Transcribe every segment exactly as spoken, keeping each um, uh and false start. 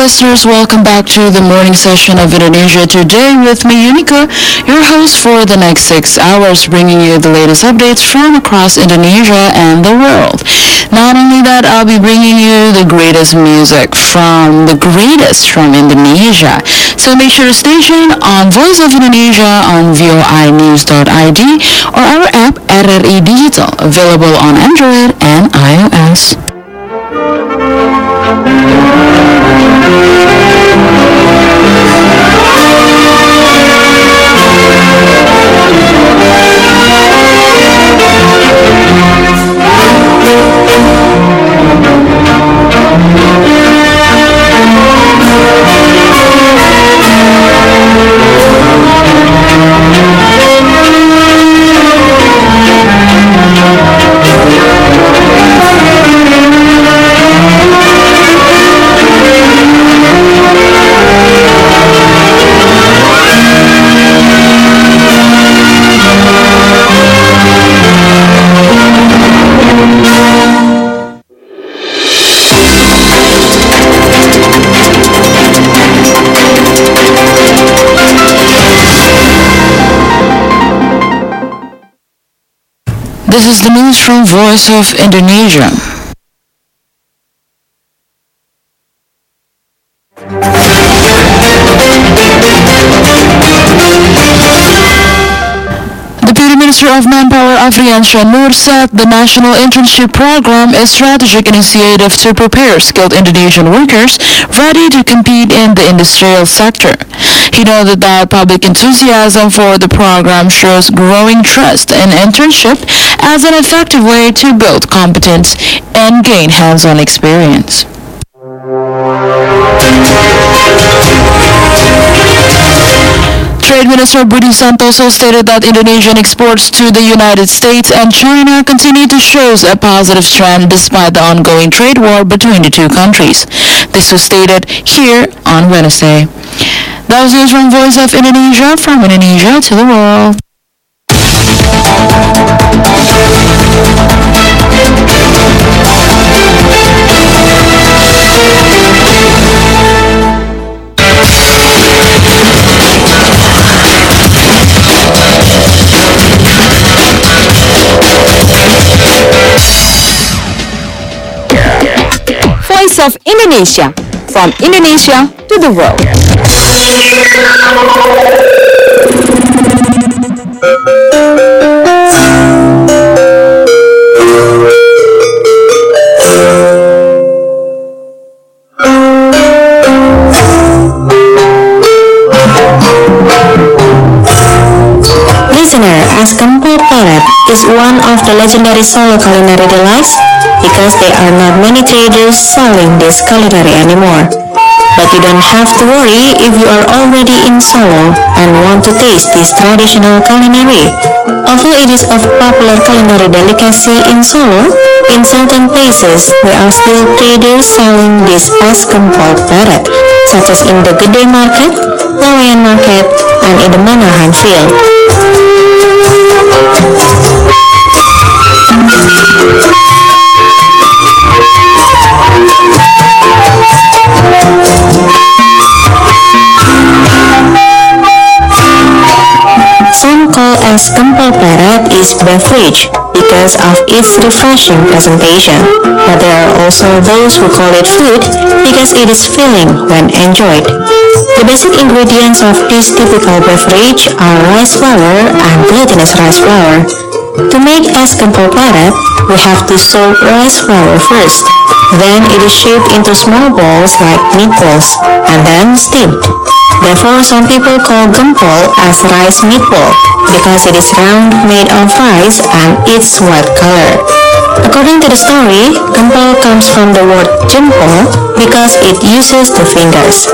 listeners, welcome back to the morning session of Indonesia Today with me, Unica, your host for the next six hours, bringing you the latest updates from across Indonesia and the world. Not only that, I'll be bringing you the greatest music from the greatest from Indonesia. So make sure to stay tuned on Voice of Indonesia on voi news dot I D or our app R R I Digital, available on Android and iOS. This is the news from Voice of Indonesia. Deputy Minister of Manpower Afriansha Nur said the National Internship Program is a strategic initiative to prepare skilled Indonesian workers ready to compete in the industrial sector. He noted that public enthusiasm for the program shows growing trust in internship as an effective way to build competence and gain hands-on experience. Trade Minister Budi Santoso stated that Indonesian exports to the United States and China continue to show a positive trend despite the ongoing trade war between the two countries. This was stated here on Wednesday. That was news from Voice of Indonesia, from Indonesia to the world. Voice of Indonesia, from Indonesia to the world. Listener, as Gempol Peret is one of the legendary Solo culinary delights because there are not many traders selling this culinary anymore. But you don't have to worry if you are already in Solo and want to taste this traditional culinary. Although it is of popular culinary delicacy in Solo, in certain places there are still traders selling this as Gempol Peret, such as in the Gede Market, Laweyan Market, and in the Manahan Field. Some call as Gempol Peret is beverage because of its refreshing presentation, but there are also those who call it food because it is filling when enjoyed. The basic ingredients of this typical beverage are rice flour and glutinous rice flour. To make es Gempol Peret, we have to soak rice flour first. Then it is shaped into small balls like meatballs and then steamed. Therefore, some people call gempol as rice meatball because it is round, made of rice, and its white color. According to the story, gempol comes from the word jempol because it uses the fingers.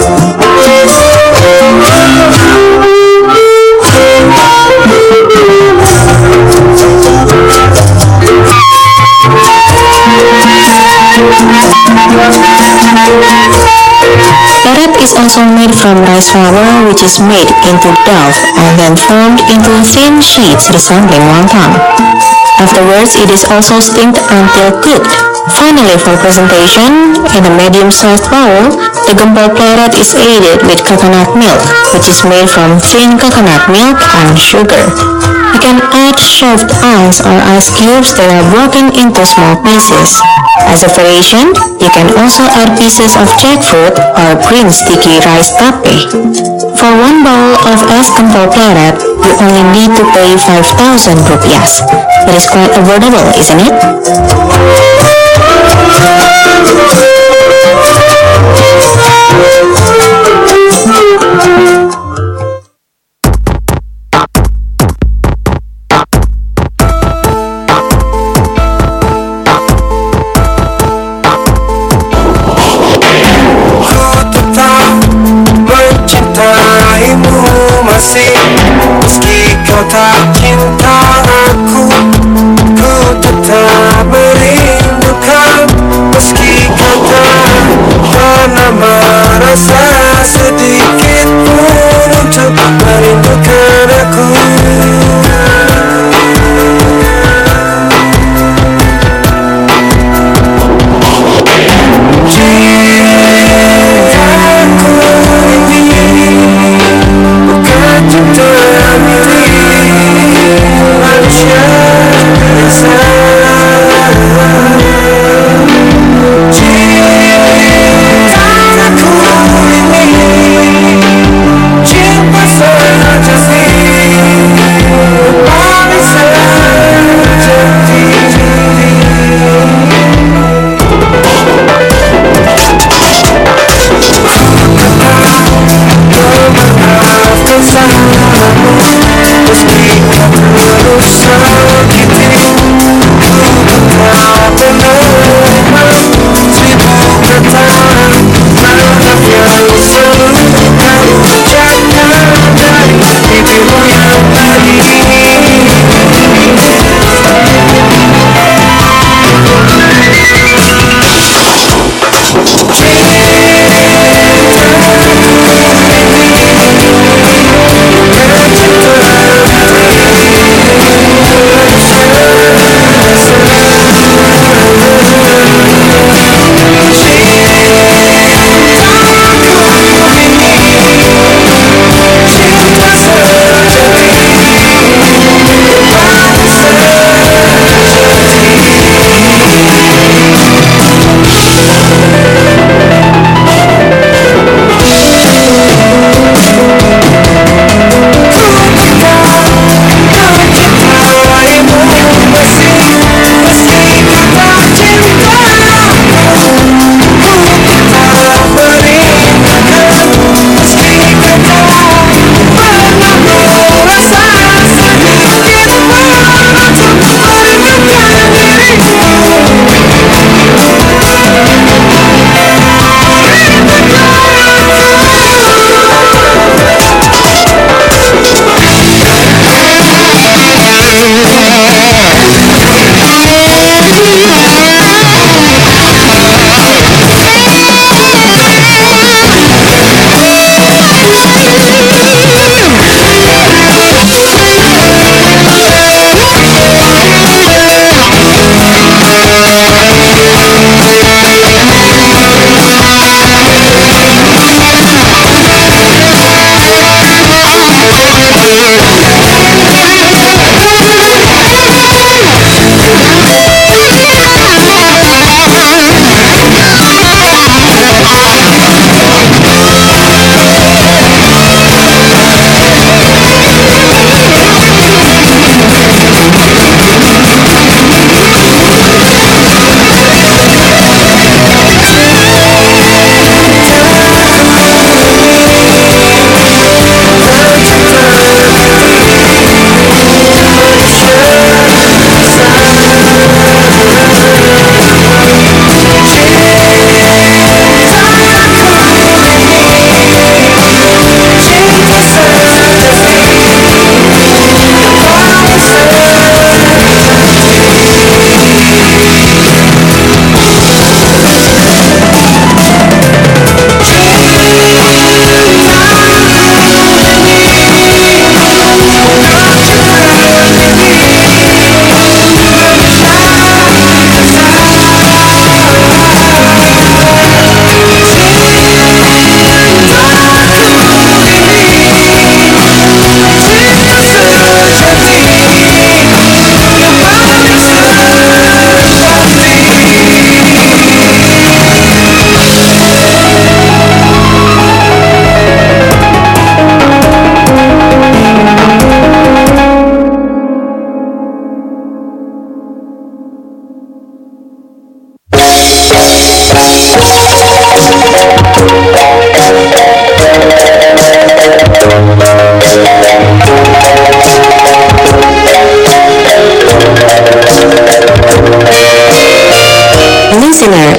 Peret is also made from rice flour, which is made into dough and then formed into thin sheets resembling wonton. Afterwards, it is also steamed until cooked. Finally, for presentation, in a medium soft bowl, the gempol pleret is aided with coconut milk, which is made from thin coconut milk and sugar. You can add shaved ice or ice cubes that are broken into small pieces. As a variation, you can also add pieces of jackfruit or green sticky rice tape. For one bowl of es gempol pleret, you only need to pay five thousand rupiahs. It is quite affordable, isn't it? Meski kau tak cinta aku, ku tetap merindukan. Meski kau tak pernah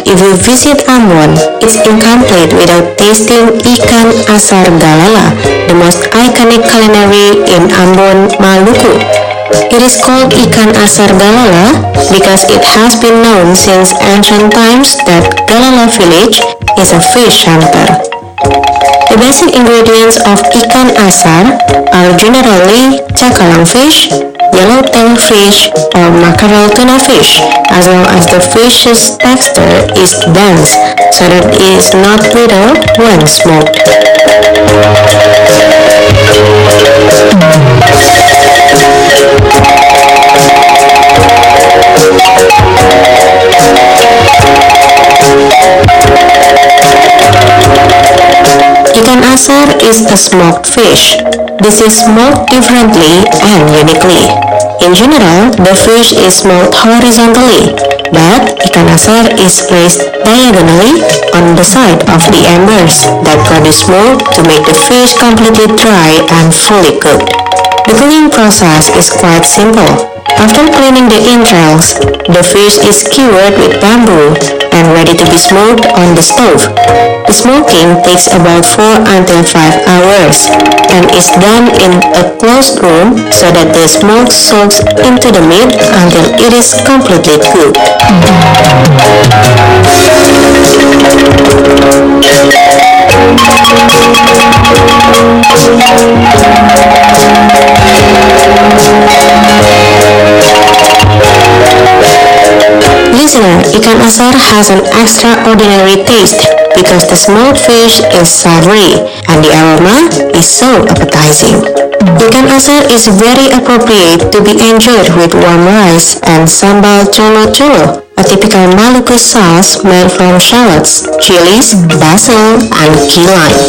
if you visit Ambon, it's incomplete without tasting ikan asar galala, the most iconic culinary in Ambon, Maluku. It is called ikan asar galala because it has been known since ancient times that Galala village is a fish center. The basic ingredients of ikan asar are generally cakalang fish, yellowtail fish, or mackerel tuna fish, as long as the fish's texture is dense so that it is not brittle when smoked. Ikan asar is a smoked fish. This is smoked differently and uniquely. In general, the fish is smoked horizontally, but ikan asar is placed diagonally on the side of the embers that produce smoke to make the fish completely dry and fully cooked. The cooking process is quite simple. After cleaning the entrails, the fish is skewered with bamboo and ready to be smoked on the stove. The smoking takes about four until five hours and is done in a closed room so that the smoke soaks into the meat until it is completely cooked. Listener, ikan asar has an extraordinary taste because the smoked fish is savory and the aroma is so appetizing. Ikan asar is very appropriate to be enjoyed with warm rice and sambal colo-colo, a typical Maluku sauce made from shallots, chilies, basil, and key lime.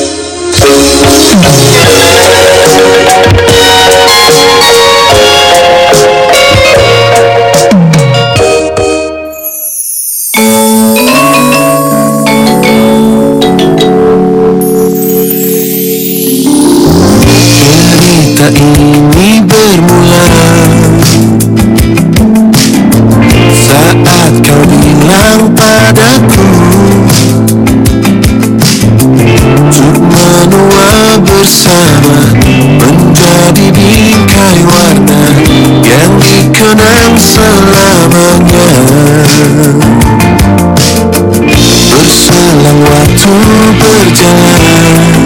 Cerita ini bermula saat kau bilang padaku untuk menua bersama menjadi bingkai warna yang dikenang selamanya. Berselang waktu berjalan,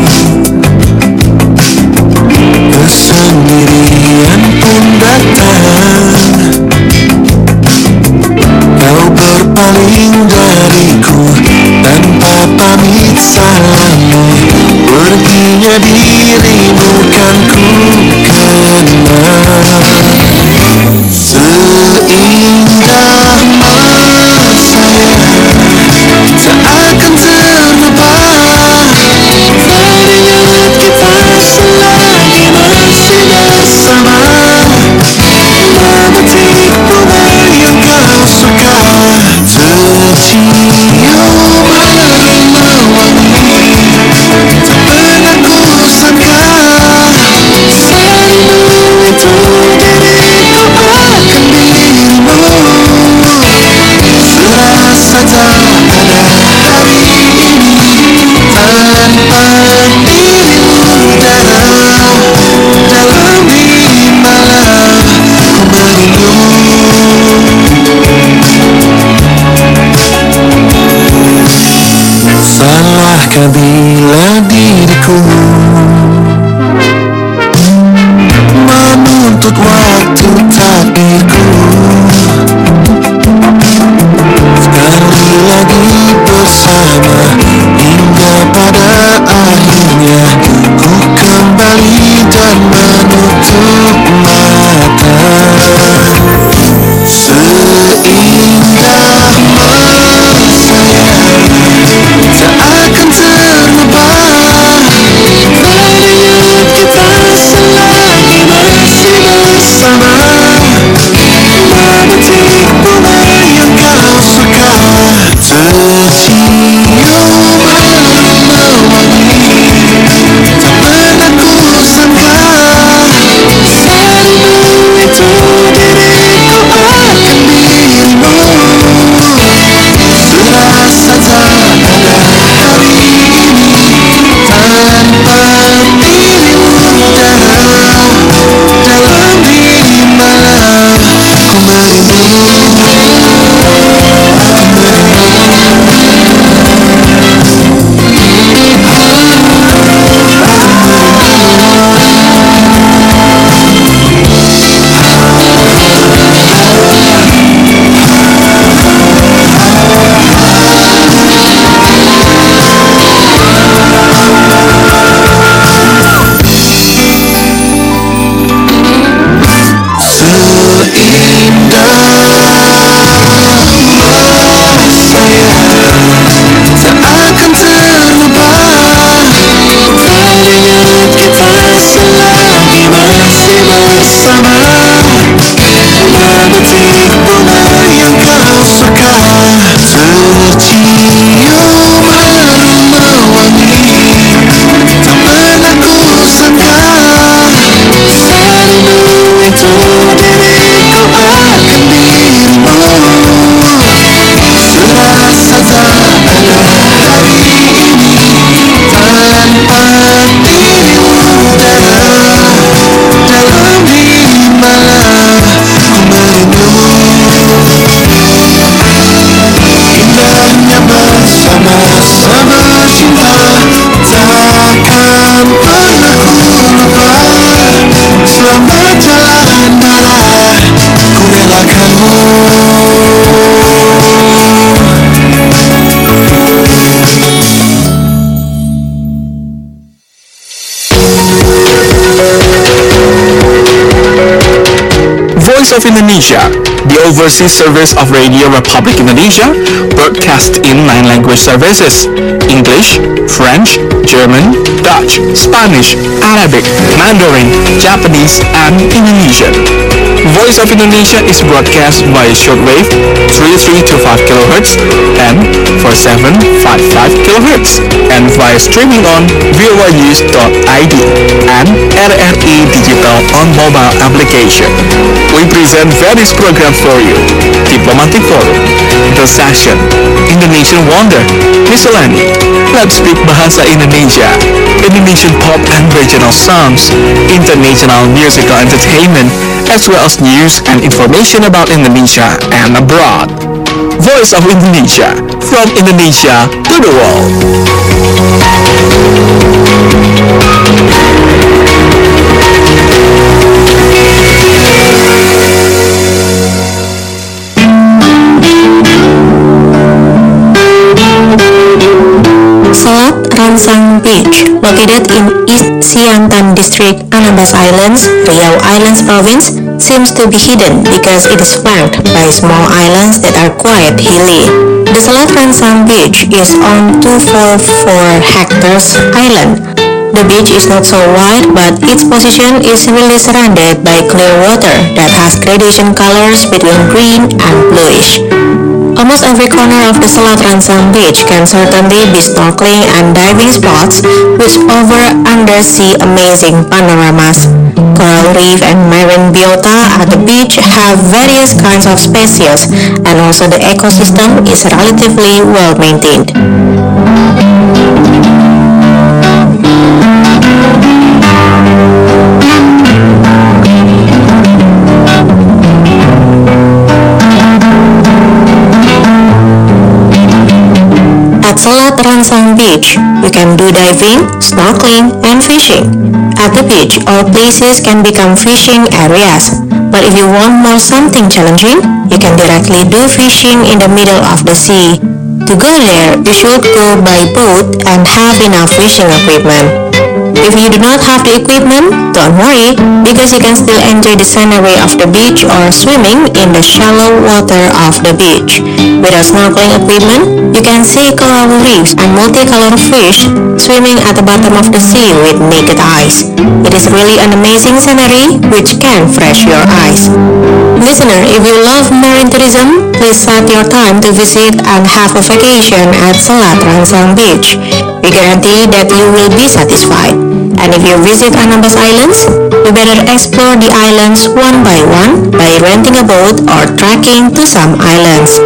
kesendirian pun datang. Kau berpaling dariku tanpa pamit salammu. Perginya dirimu kan ku kenal. Seindah masa seakan terlupa. Teringat kita selagi masih bersama, memetik bunga yang kau suka, tercium aroma wangi tak pernah ku sangka. Serindu itu diriku akan dirimu. Voice of Indonesia, the overseas service of Radio Republic Indonesia, broadcast in nine language services: English, French, German, Dutch, Spanish, Arabic, Mandarin, Japanese, and Indonesian. Voice of Indonesia is broadcast by shortwave thirty-three to five kilohertz and forty-seven to fifty-five kilohertz, and via streaming on voanews dot I D and R R I Digital on mobile application. We present various programs for you: Diplomatic Forum, The Session, Indonesian Wonder, Miscellany, Let's Speak Bahasa Indonesia, Indonesian pop and regional songs, international musical entertainment, as well as news and information about Indonesia and abroad. Voice of Indonesia, from Indonesia to the world. Selat Ransang Beach, located in East Siantan District, Anambas Islands, Riau Islands Province, seems to be hidden because it is flanked by small islands that are quite hilly. The Selat Ransang Beach is on two hundred forty-four hectares island. The beach is not so wide, but its position is really surrounded by clear water that has gradation colors between green and bluish. Almost every corner of the Selat Ransang Beach can certainly be snorkeling and diving spots, which offer undersea amazing panoramas. Coral reef and marine biota at the beach have various kinds of species, and also the ecosystem is relatively well maintained. At Selat Ransang Beach, you can do diving, snorkeling, and fishing. At the beach, all places can become fishing areas. But if you want more something challenging, you can directly do fishing in the middle of the sea. To go there, you should go by boat and have enough fishing equipment. If you do not have the equipment, don't worry, because you can still enjoy the scenery of the beach or swimming in the shallow water of the beach. Without snorkeling equipment, you can see coral reefs and multicolored fish swimming at the bottom of the sea with naked eyes. It is really an amazing scenery which can refresh your eyes. Listener, if you love marine tourism, please set your time to visit and have a vacation at Selat Ransang Beach. We guarantee that you will be satisfied. And if you visit Anambas Islands, you better explore the islands one by one by renting a boat or trekking to some islands.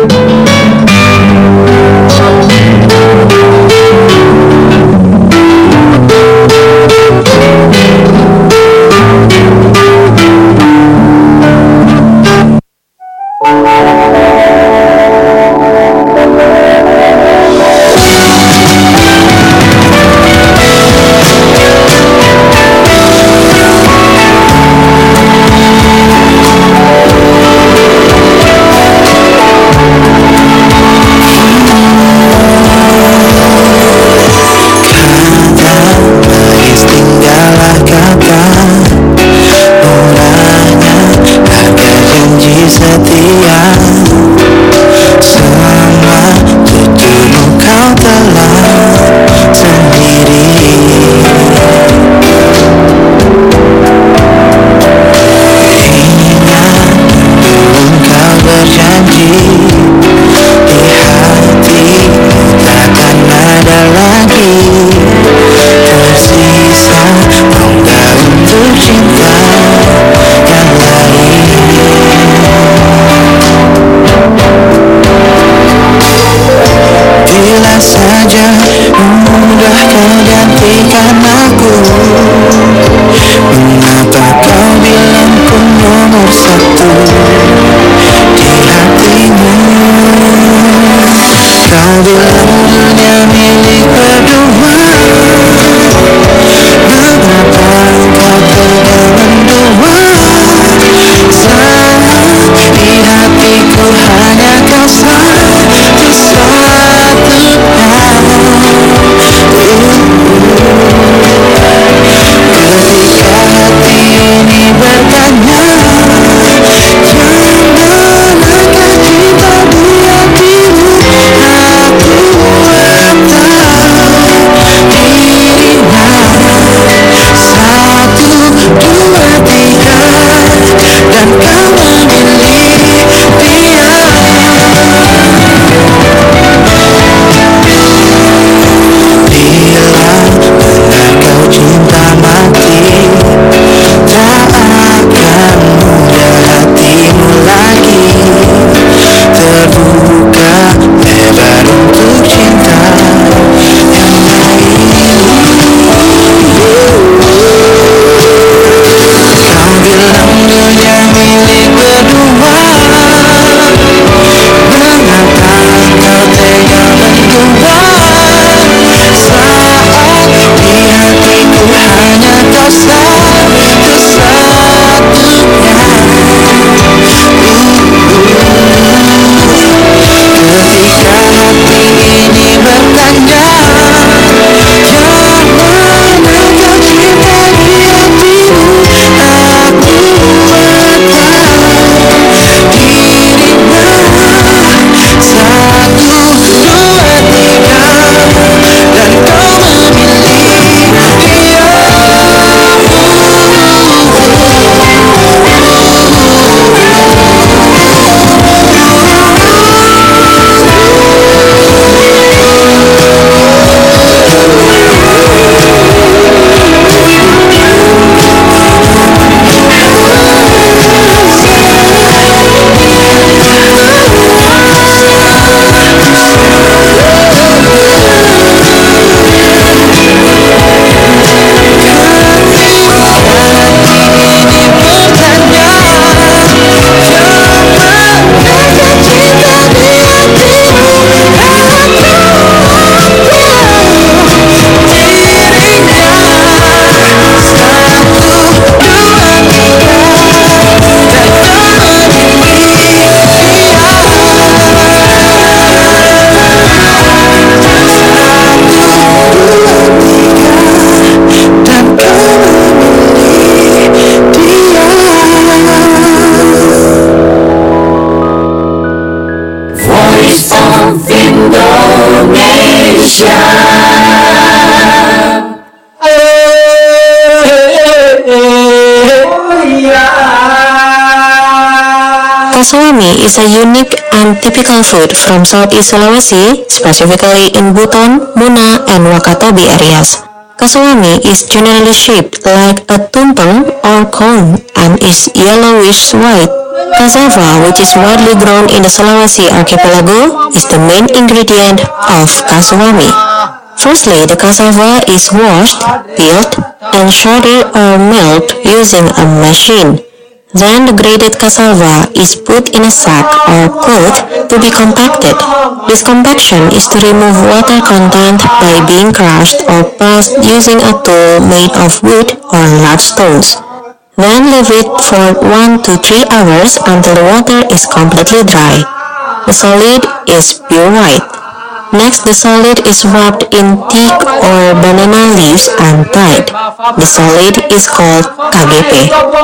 Ketika hati ini bertanya, Kasawami is a unique and typical food from Southeast Sulawesi, specifically in Buton, Muna, and Wakatobi areas. Kasawami is generally shaped like a tumpeng or cone and is yellowish white. Cassava, which is widely grown in the Sulawesi archipelago, is the main ingredient of kasawami. Firstly, the cassava is washed, peeled, and shredded or milled using a machine. Then the grated cassava is put in a sack or cloth to be compacted. This compaction is to remove water content by being crushed or pressed using a tool made of wood or large stones. Then leave it for one to three hours until the water is completely dry. The solid is pure white. Next, the solid is wrapped in thick or banana leaves and tied. The solid is called K G P.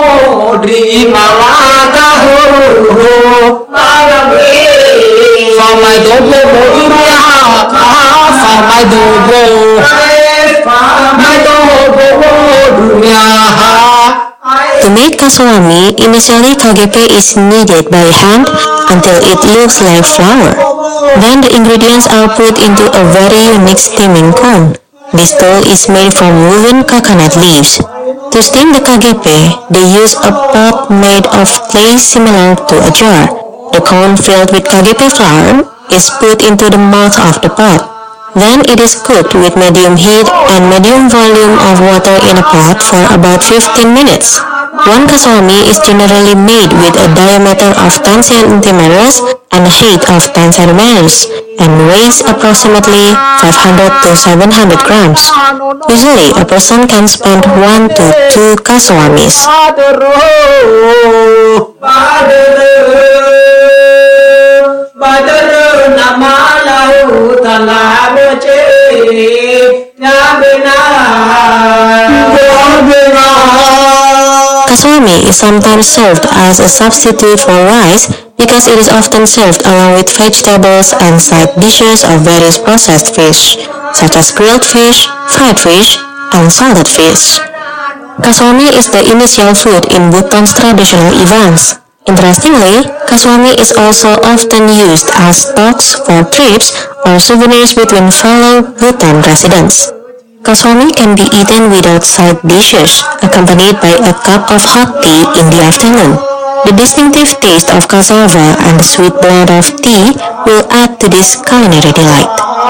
To make kasawami, initially K G P is kneaded by hand until it looks like flour. Then the ingredients are put into a very unique steaming cone. This tool is made from woven coconut leaves. To steam the K G P, they use a pot made of clay similar to a jar. The cone filled with K G P flour is put into the mouth of the pot. Then it is cooked with medium heat and medium volume of water in a pot for about fifteen minutes. One kasawami is generally made with a diameter of ten centimeters and a height of ten centimeters and weighs approximately five hundred to seven hundred grams. Usually, a person can spend one to two kasawamis. Kasawami is sometimes served as a substitute for rice because it is often served along with vegetables and side dishes of various processed fish, such as grilled fish, fried fish, and salted fish. Kasawami is the initial food in Buton's traditional events. Interestingly, kasawami is also often used as stocks for trips or souvenirs between fellow Buton residents. Kasawami can be eaten without side dishes, accompanied by a cup of hot tea in the afternoon. The distinctive taste of cassava and the sweet blend of tea will add to this culinary delight.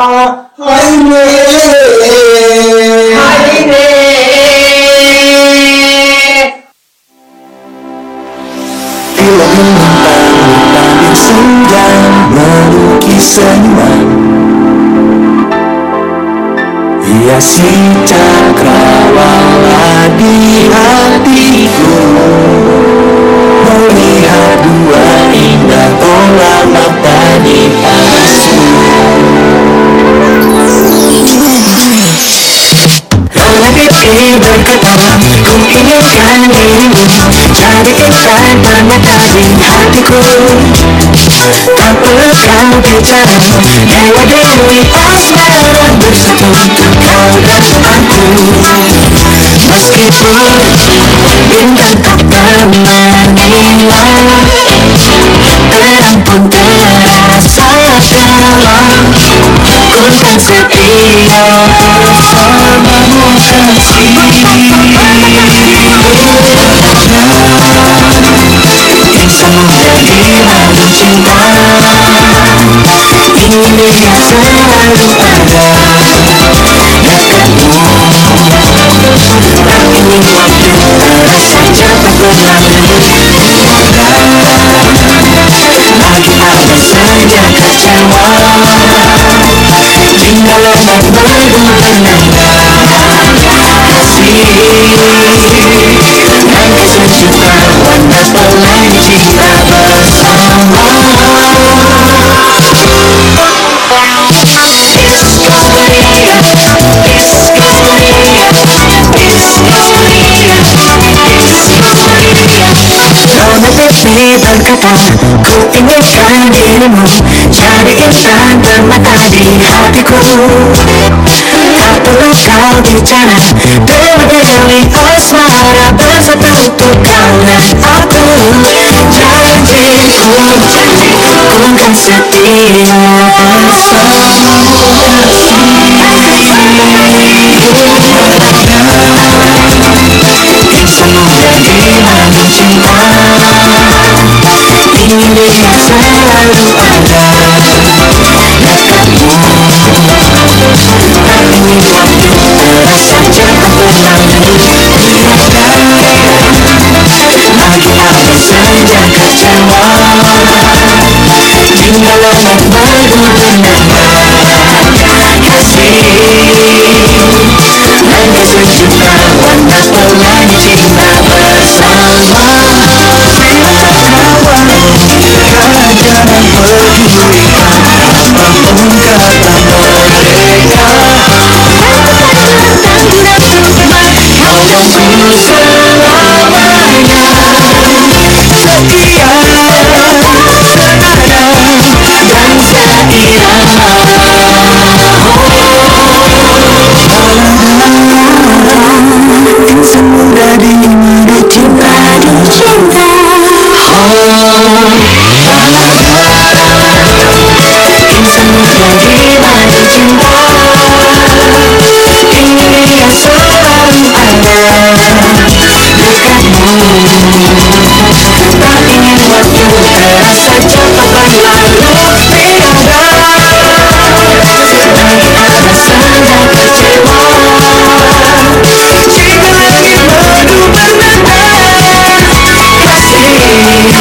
Senja melukis senyuman, hiasi cakrawala di hatiku, melihat dua indah bola mata di atasmu. Rola pipi berkata, ku inginkan dirimu jadi insan permata di hatiku. Tak perlu kau bicara, dewa dewi asmara bersatu untuk kau dan aku. Meskipun bintang tak pernah terang pun terasa dalam, ku kan setia bersamamu kasih. Insan menjadi lalu cinta, ini yang selalu ada dekatmu. Tak ingin waktu terasa cepat berlalu, lagi ada saja kecewa, jika lemak berubah nada kasih. Nanti sejuta warna pelangi cinta bersama. Nona Dewi berkata, ku inginkan dirimu jadi insan permata di hatiku. Tak perlu kau bicara, dewa dewi asmara bersatu untuk kau dan aku. Janjiku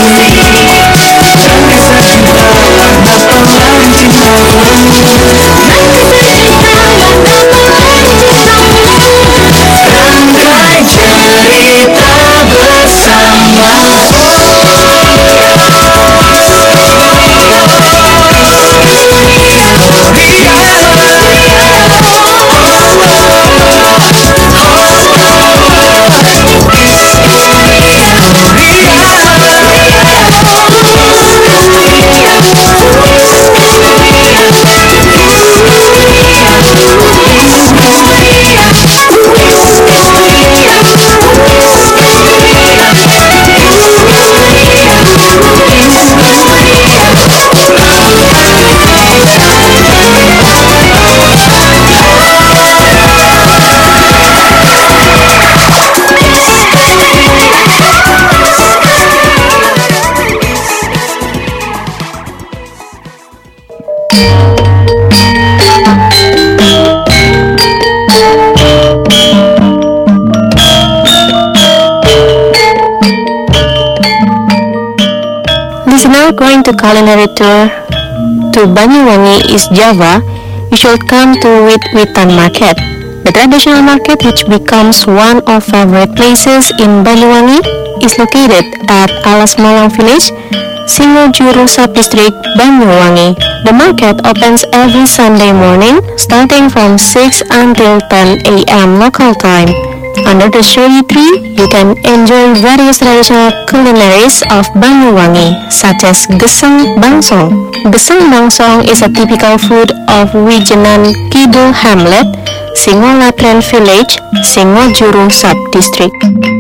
Listener going to culinary tour to Banyuwangi, East Java, you should come to Wit-Witan Market. The traditional market, which becomes one of favorite places in Banyuwangi, is located at Alas Malang Village, Singojuru Sub-District, Banyuwangi. The market opens every Sunday morning, starting from six until ten a m local time. Under the shady tree, you can enjoy various traditional culinaries of Banyuwangi, such as Geseng Bangsong. Geseng Bangsong is a typical food of Wijenan Kidul Hamlet, Singolatren Village, Singojuru Sub-District.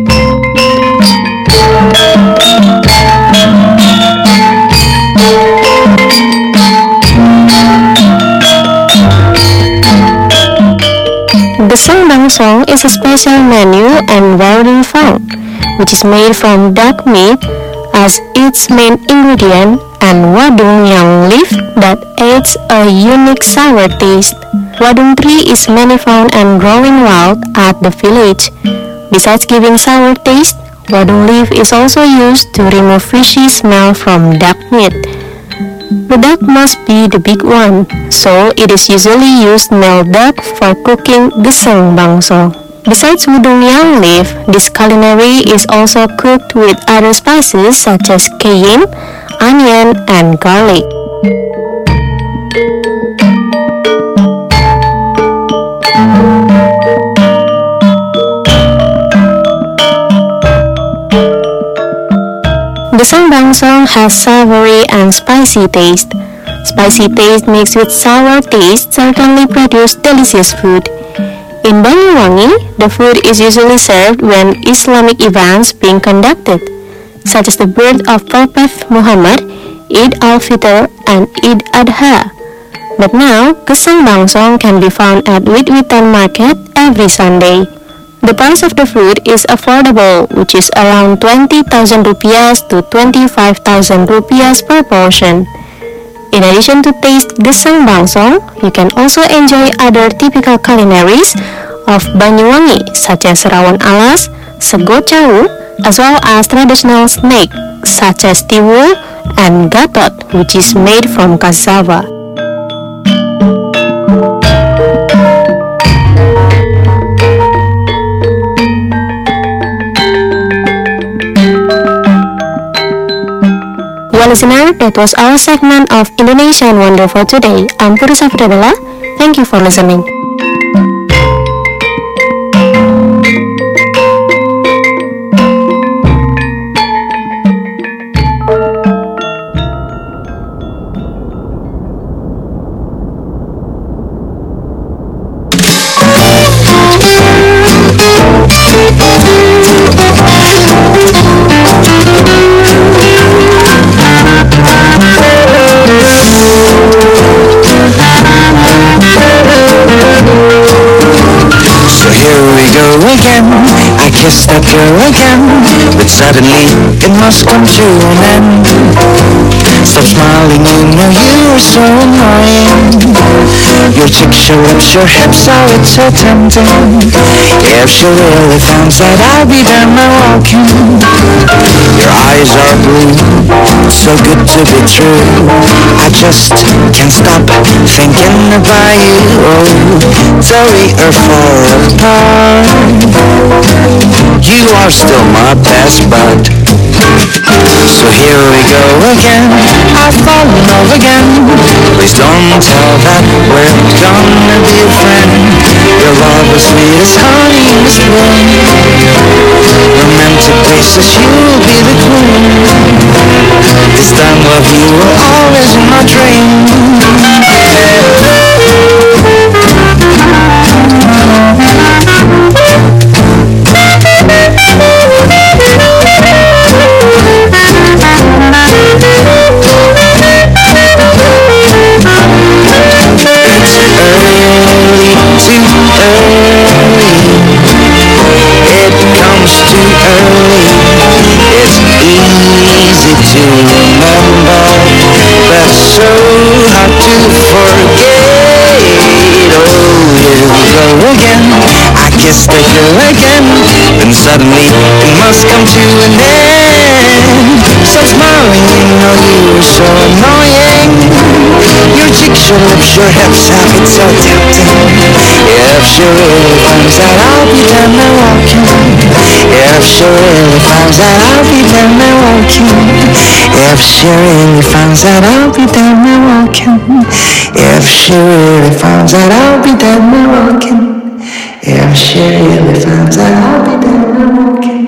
Geseng Bangsong is a special menu and wadung found, which is made from duck meat as its main ingredient, and wadung yang leaf that adds a unique sour taste. Wadung tree is many found and growing wild at the village. Besides giving sour taste, wadung leaf is also used to remove fishy smell from duck meat. The duck must be the big one, so it is usually used male duck for cooking Geseng Bangsong. Besides wadung yang leaf, this culinary is also cooked with other spices such as cayenne, onion, and garlic. Geseng Bangsong has savory and spicy taste. Spicy taste mixed with sour taste certainly produce delicious food. In Banyuwangi, the food is usually served when Islamic events being conducted, such as the birth of Prophet Muhammad, Eid al-Fitr, and Eid Adha. But now, Geseng Bangsong can be found at Wit-Witan Market every Sunday. The price of the food is affordable, which is around twenty thousand rupiahs to twenty-five thousand rupiahs per portion. In addition to taste Geseng Bangsong, you can also enjoy other typical culinaries of Banyuwangi, such as rawon alas, sego cawu, as well as traditional snack such as tiwul and gatot, which is made from cassava. Well, listener, that was our segment of Indonesian Wonder for today. I'm Puri Safdabella. Thank you for listening. Kiss that girl again, but suddenly it must come to an end. Stop smiling, you know you're so annoying. Your cheeks, your lips, your hips, oh it's so tempting. If she really finds that I'll be there now walking. Your eyes are blue, so good to be true. I just can't stop thinking about you. Oh, though we are far apart, you are still my best bud. So here we go again, I've fallen in love again. Please don't tell that we're gonna be a friend. Your love is sweet as honey in spring. Romantic places, you'll be the queen. This time love you will always in my dream. Suddenly it must come to an end. Stop smiling, you know you're so annoying. Your cheeks, your lips, your hips have it so tempting. If she really finds out, I'll be down there walking. If she really finds out, I'll be down there walking. If she really finds out, I'll be down there walking. If she really finds out, I'll be down there walking. If she really finds out, I'll be down there walking.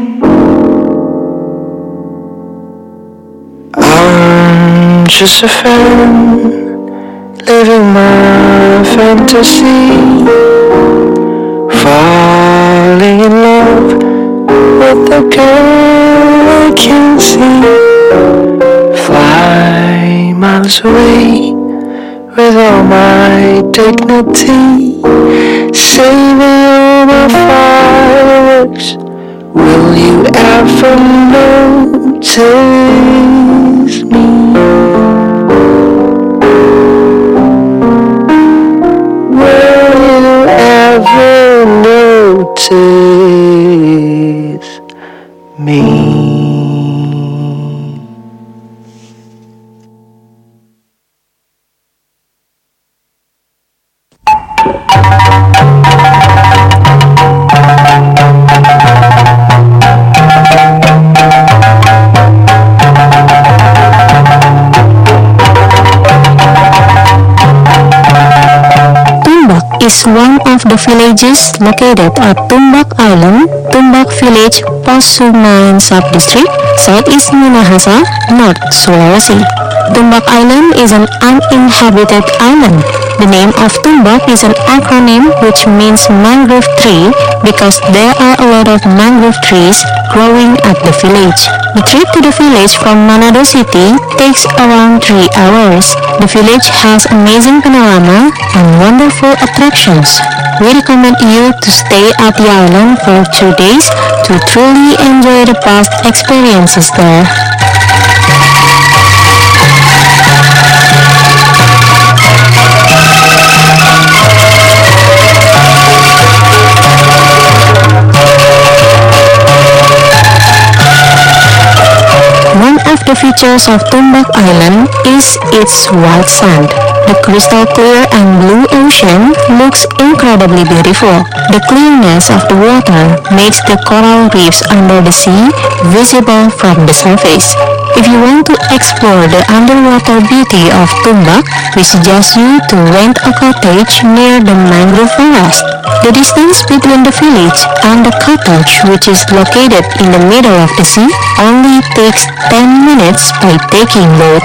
I'm just a fan, living my fantasy, falling in love with a girl I can see. Fly miles away with all my dignity, saving all my fireworks. Will you ever notice me? Will you ever notice me? Is one of the villages located at Tumbak Island, Tumbak Village, Posumain Sub-District, Southeast Minahasa, North Sulawesi. Tumbak Island is an uninhabited island. The name of Tumbak is an acronym which means mangrove tree because there are a lot of mangrove trees growing at the village. The trip to the village from Manado City takes around three hours. The village has amazing panorama and wonderful attractions. We recommend you to stay at the island for two days to truly enjoy the past experiences there. One of the features of Tumbak Island is its white sand. The crystal clear and blue ocean looks incredibly beautiful. The clearness of the water makes the coral reefs under the sea visible from the surface. If you want to explore the underwater beauty of Tumbak, we suggest you to rent a cottage near the mangrove forest. The distance between the village and the cottage, which is located in the middle of the sea, only takes ten minutes by taking boat.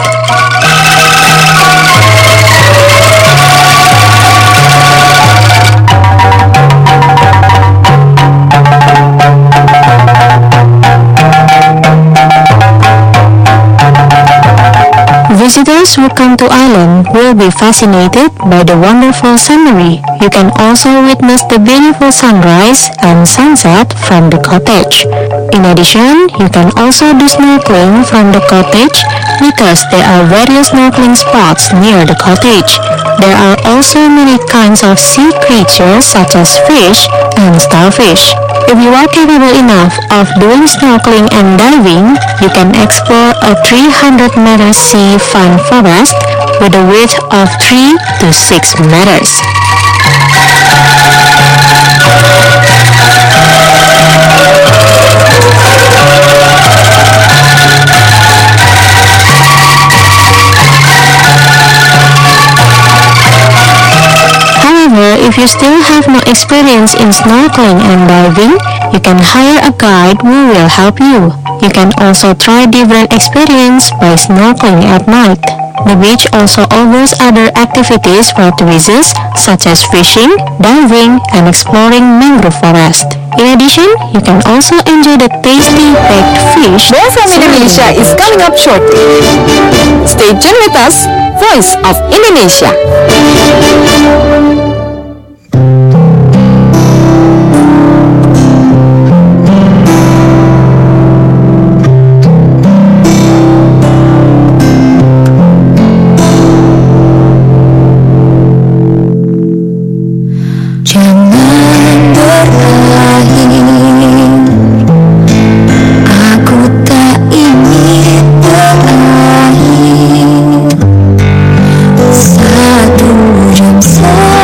Visitors who come to island will be fascinated by the wonderful scenery. You can also witness the beautiful sunrise and sunset from the cottage. In addition, you can also do snorkeling from the cottage because there are various snorkeling spots near the cottage. There are also many kinds of sea creatures such as fish and starfish. If you are capable enough of doing snorkeling and diving, you can explore a three hundred meter sea fun forest with a width of three to six meters. However, if you still have no experience in snorkeling and diving, you can hire a guide who will help you. You can also try different experience by snorkeling at night. The beach also offers other activities for tourists such as fishing, diving, and exploring mangrove forest. In addition, you can also enjoy the tasty baked fish. More from Indonesia is coming up shortly. Stay tuned with us, Voice of Indonesia. Satu jam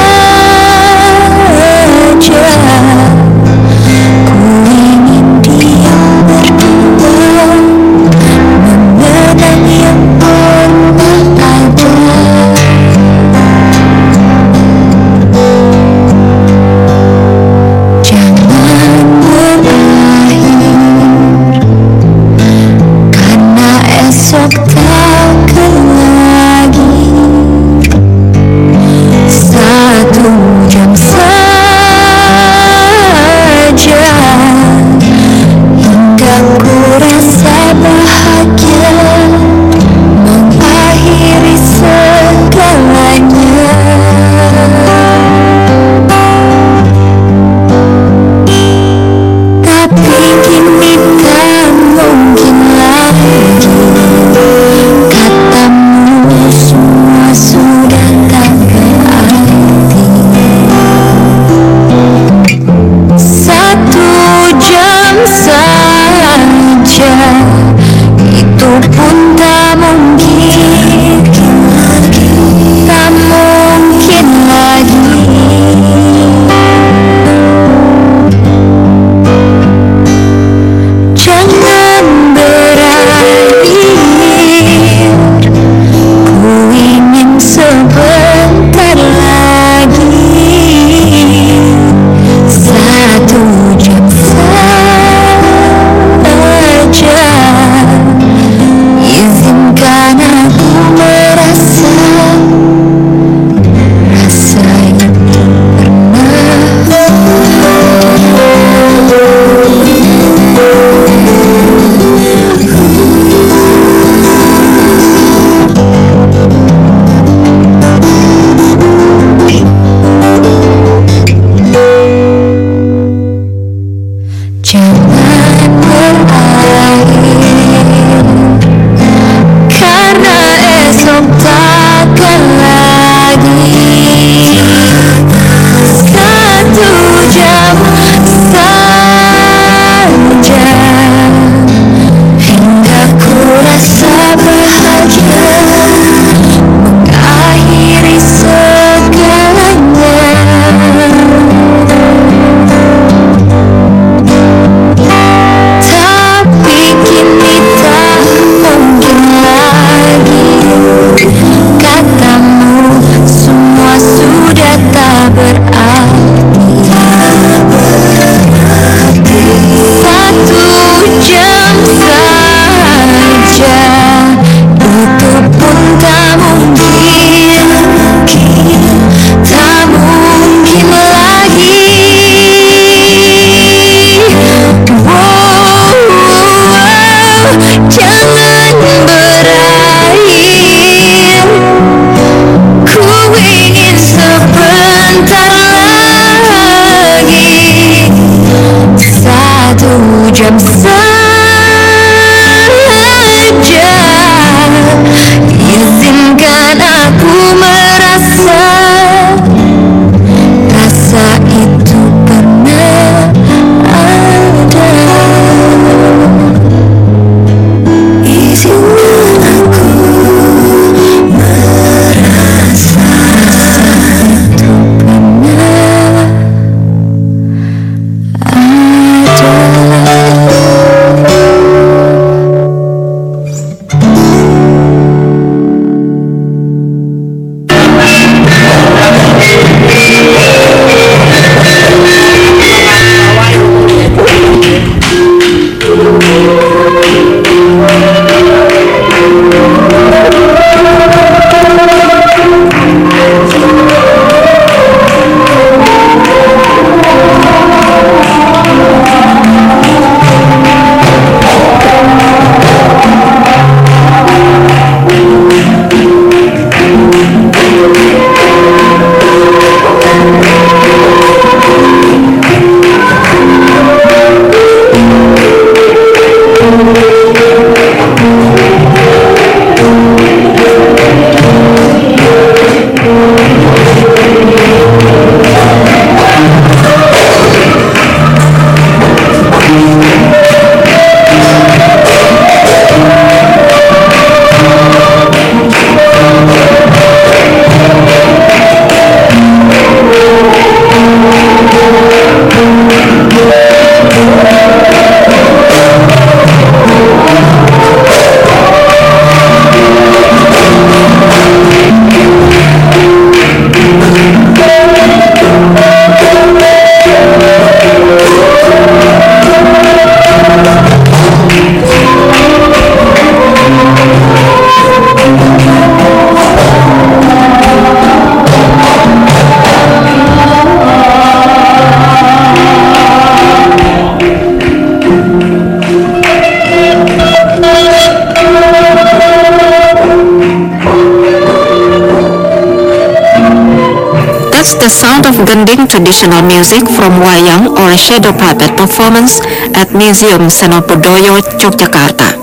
The sound of gending traditional music from wayang or shadow puppet performance at Museum Senobodoyo, Yogyakarta.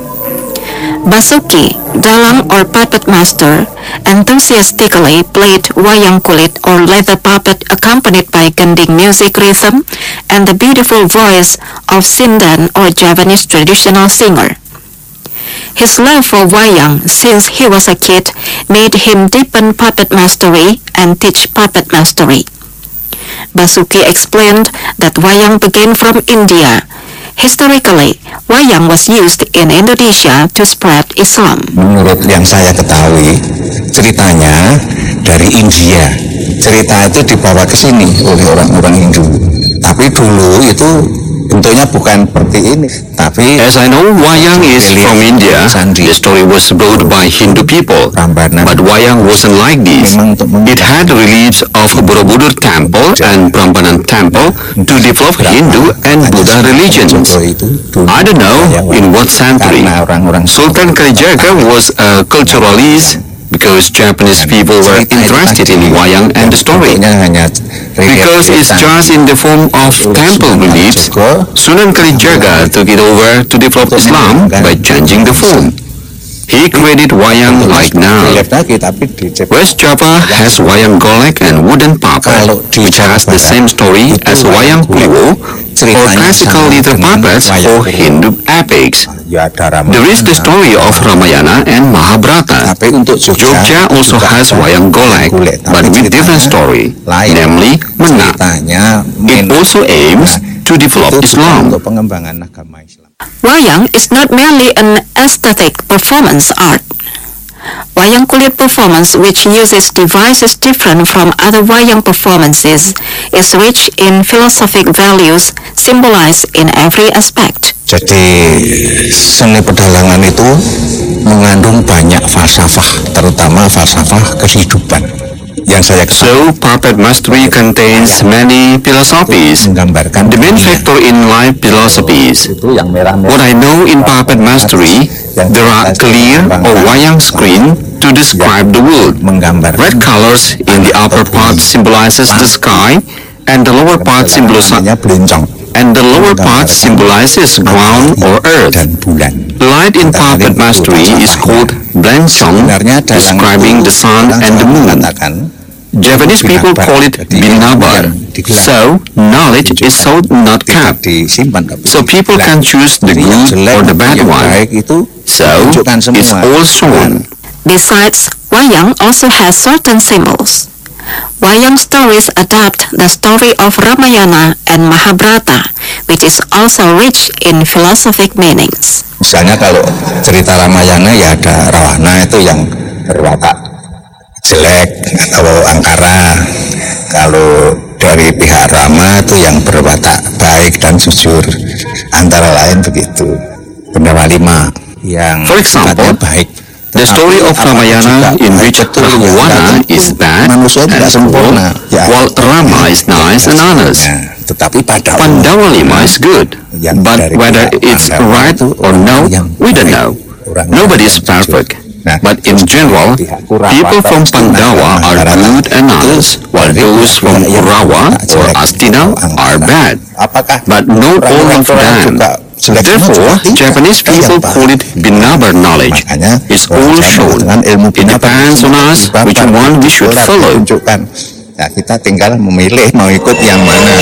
Basuki, dalang or puppet master, enthusiastically played wayang kulit or leather puppet accompanied by gending music rhythm and the beautiful voice of Sindan or Javanese traditional singer. His love for wayang since he was a kid made him deepen puppet mastery and teach puppet mastery. Basuki explained that wayang began from India. Historically, wayang was used in Indonesia to spread Islam. Menurut yang saya ketahui, ceritanya dari India. Cerita itu dibawa ke sini oleh orang-orang Hindu. Tapi dulu itu bentuknya bukan seperti ini, tapi as I know, wayang is from India. The story was brought by Hindu people, but wayang wasn't like this. It had reliefs of Borobudur Temple and Prambanan Temple to develop Hindu and Buddha religions. I don't know in what century. Sultan Kalijaga was a culturalist because Japanese people were interested in wayang and the story. Because it's just in the form of temple reliefs, Sunan Kalijaga took it over to develop Islam by changing the form. He created wayang like now. West Java has wayang golek and wooden puppet, which has the same story as wayang kulit or classical little puppets for Hindu epics. There is the story of Ramayana and Mahabharata. Jogja also has wayang golek, but with different story, namely Menak. It also aims to develop Islam. Wayang is not merely an aesthetic performance art. Wayang kulit performance, which uses devices different from other wayang performances, is rich in philosophic values symbolized in every aspect. Jadi seni pedalangan itu mengandung banyak falsafah, terutama falsafah kehidupan. Yang saya so puppet mastery contains many philosophies. The main factor in life philosophies. What I know in puppet mastery, there are clear or wayang screen to describe the world. Red colors in the upper part symbolizes the sky, and the lower part symbolizes and the lower part symbolizes ground or earth. Light in puppet mastery is called Blansong, describing the sun and the moon. Japanese people call it binabar. So, knowledge is so not kept. So people can choose the good or the bad one. So, it's all shown. Besides, wayang also has certain symbols. Wayang stories adapt the story of Ramayana and Mahabharata, which is also rich in philosophic meanings. Misalnya kalau cerita Ramayana ya ada Rawana itu yang berwatak jelek atau angkara. Kalau dari pihak Rama itu yang berwatak baik dan jujur. Antara lain begitu. Benda lima yang For example, baik. The story of Ramayana in which Rahwana is bad and evil, while Rama is nice and honest. Pandawa Lima is good, but whether it's right or no, we don't know. Nobody is perfect. But in general, people from Pandawa are good and honest, while those from Kurawa or Astina are bad. But not all of them. Therefore, Japanese people call it binabar knowledge. It's all shown. It depends on us which one we should follow. Nah, kita tinggal memilih mau ikut yang mana.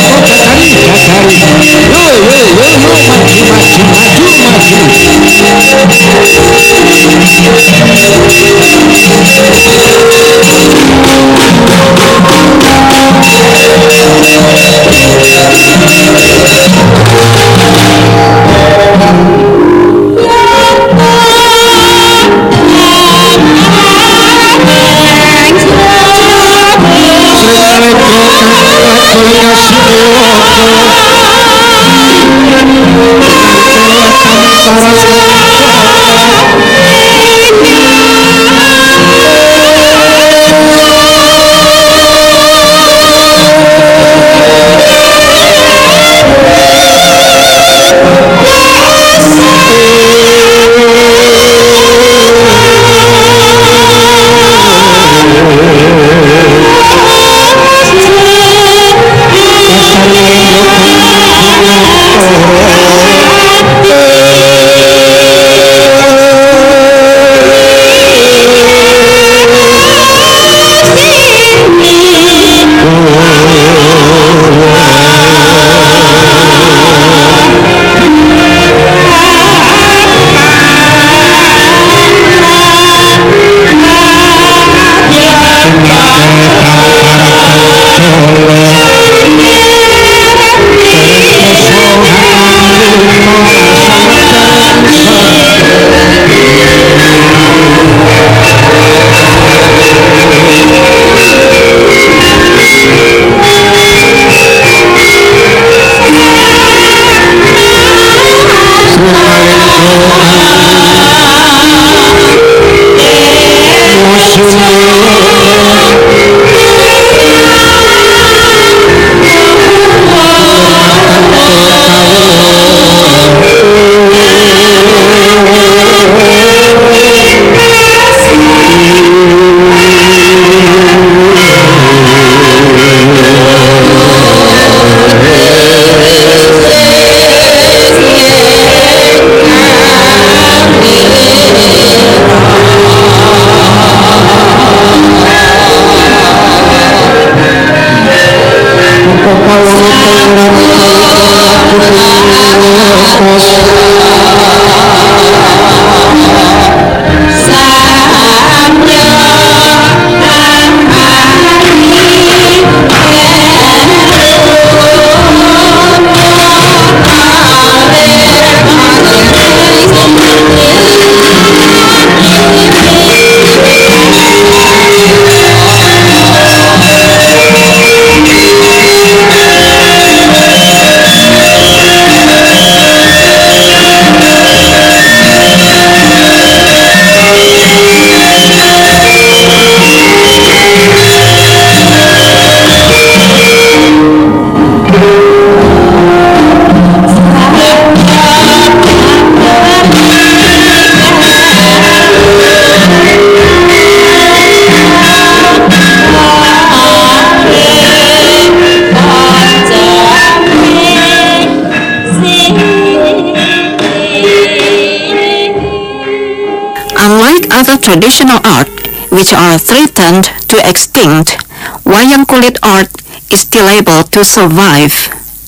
Other traditional art which are threatened to extinct, wayang kulit art is still able to survive.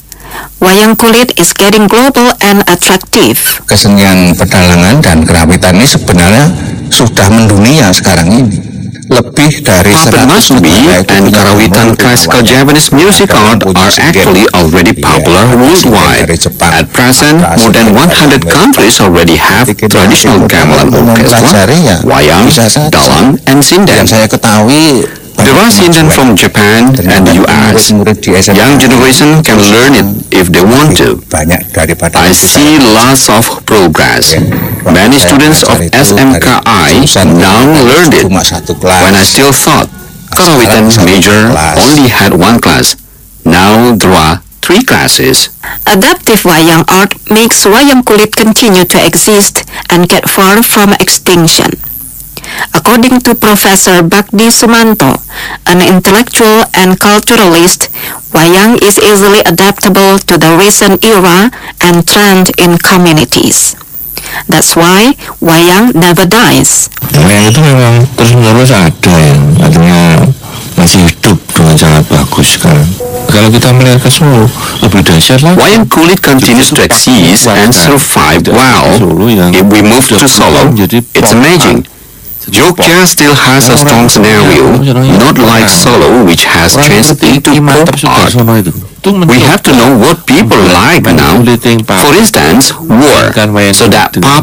Wayang kulit is getting global and attractive. Kesenian pedalangan dan kerawitan ini sebenarnya sudah mendunia sekarang ini. Lebih dari Puppet Matsuri and Karawitan classical Japanese music art are actually already popular worldwide. At present, more than one hundred countries already have traditional gamelan orchestra, wayang, dalang, and sinden. There are sinden from Japan and the U S. Young generation can learn it if they want to. I see lots of progress. Many students of S M K I now learn it. When I still thought Karawitan major only had one class, now there are three classes. Adaptive wayang art makes wayang kulit continue to exist and get far from extinction. According to Professor Bakdi Sumanto, an intellectual and culturalist, Wayang is easily adaptable to the recent era and trend in communities. That's why wayang never dies. Wayang itu memang terus-menerus ada ya, artinya masih hidup dengan sangat bagus sekarang. Kalau kita melihat ke Solo, lebih dahsyat lagi. Wayang kulit continues to exist and survive well. If we move to Solo, it's amazing. Jogja still has a strong scenario, not like Solo, which has changed into pop art. We have to know what people like now. For instance, war, so that pop